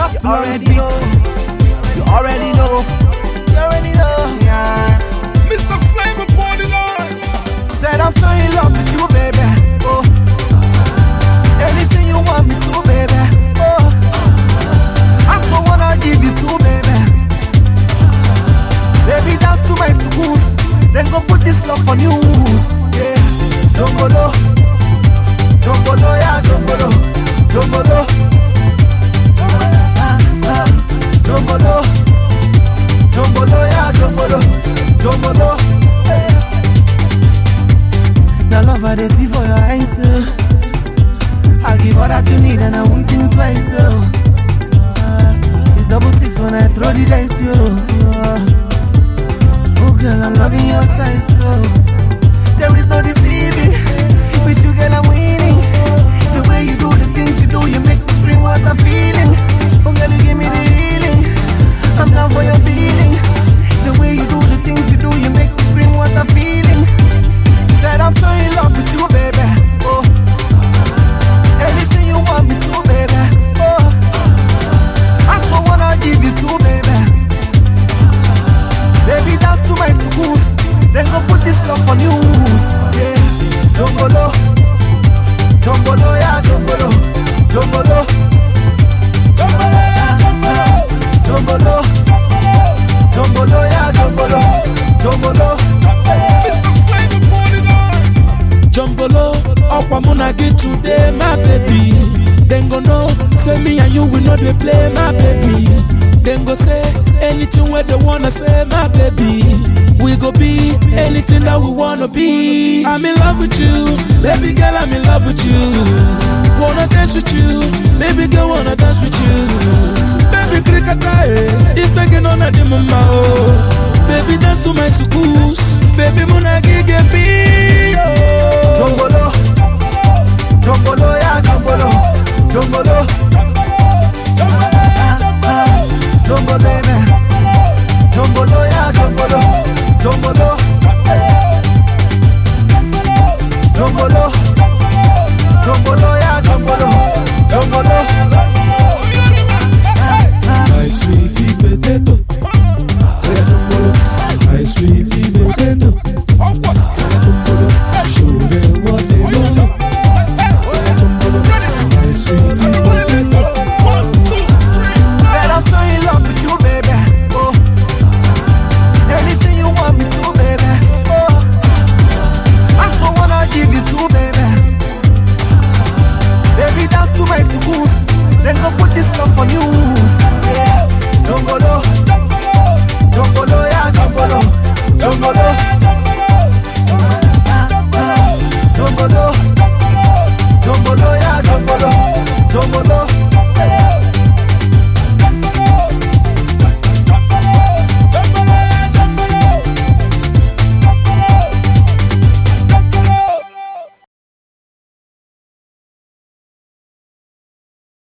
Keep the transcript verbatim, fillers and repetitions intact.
You already know. You already know. You already know. Yeah. Mister Flavor Party Lines. Said I'm so in love with you, baby. Oh. Anything you want me to, baby. Oh. I so wanna give you to, baby. Baby, dance to my schools. Then go put this love on news. Yeah. Jongolo. Jongolo, yeah, jongolo. Jongolo. Ah, ah. Jongolo. Jongolo, yeah, jongolo. Jongolo. Yeah. Now love I dey see for your eyes, oh. I give all that you need and I won't think twice, oh. Uh, it's double six when I throw the dice, yo. Uh, oh girl, I'm loving your size, oh. There is no deceiving. With you, girl, I'm winning. The way you do the things you do, you make me scream what I'm feeling. Oh girl, you give me the healing. I'm down for your feeling. The way you do the things you do, you make me scream what I'm feeling. Said I'm so in love with you, baby. Oh. Anything you want me to, baby. Oh. I so wanna give you to, baby. Baby, dance to my schools. Then go put this love on news. Yeah. Jongolo. Jongolo, yeah, jongolo. Jongolo. Jongolo, jongolo. Jongolo. Jongolo, yeah, jongolo. Jongolo. Mister Flavor Party Lines. Jongolo, up I'm gonna get today, my baby. Then go know, say me and you will not be play, my baby. Then go say anything where they wanna say, my baby. We go be anything that we wanna be. I'm in love with you, baby girl, I'm in love with you. Wanna dance with you, baby girl, wanna dance with you. Baby click a tie, if I get on a demo, baby dance to my sukus. Baby muna gige